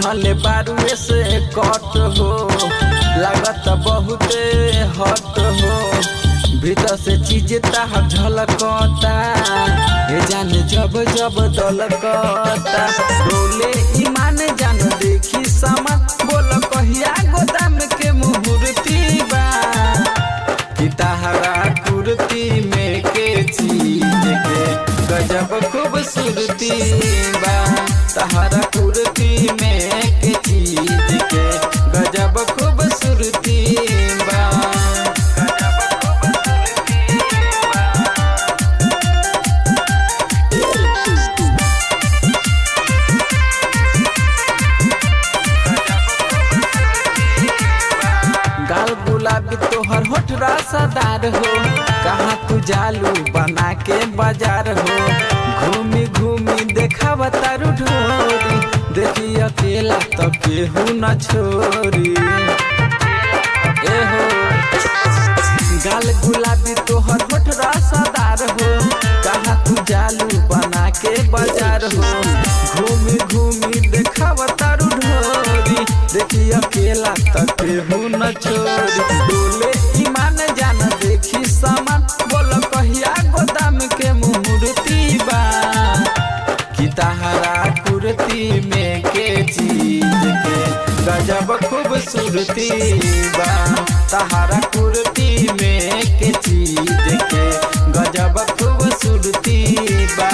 पहनले बारुए से कट हो, लागत बहुते हट हो। भीतर से चीज ताहर झलकता, हे जान जब जब दलकता। बोले ईमान जान देखी सामान, बोल कहिया गोदाम के मुहूर्ती बा। कि ताहरा कुर्ती में के चीज के गजब खूबसूरती बा। ताहरा कुर्ती में के चीज के गजब खूबसूरती बा। गाल गुलाबी तोहर होठ रसदार हो, कहाँ तू जालू बना के बाजार हो। घूमी घूमी देखा तारू ढोरी, देखी अकेला तो केहू न छोरी। ए हो गाल गुलाबी तोहर होठ रसदार हो, कहाँ तू जालू बना के बाजार हो। घूमी घूमी देखा तारू ढोरी, देखी अकेला तक केहू न छोड़ी। बोले ईमान जान देखी सामान, बोल कहिया गोदाम के मुहूर्ती बा। कि ताहरा कुर्ती में के चीज के गजब खूबसूरती बा। ताहरा कुर्ती में के चीज के गजब खूबसूरती बा।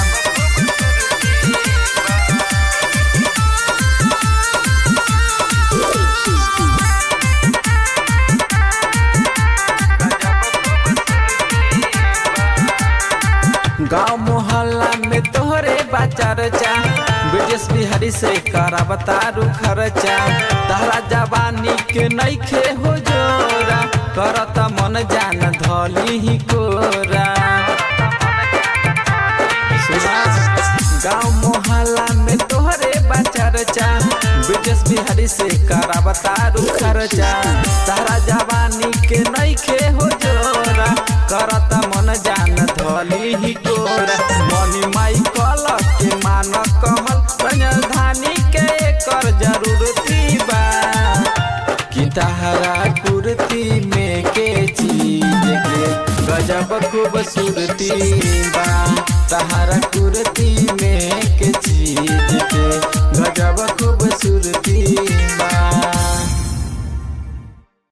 गाँव मोहल्ला में तोहरे बाचर्चा, ब्रिजेश बिहारी से करावतारू खर्चा। तारा जवानी के नइखे हो जोरा, करता मन जान धली ही कोरा। गाँव मोहल्ला में तोहरे बाचर्चा, ब्रिजेश बिहारी से करावतारू खर्चा। तारा जवानी के नइखे हो जोरा, करता मन जान धली ही कोरा। मनी माई कल के मान कहल, राजधानी के एकर जरूरती बा। कि ताहरा कुर्ती में के चीज के गजब खूबसूरती बा। ताहरा कुर्ती में के चीज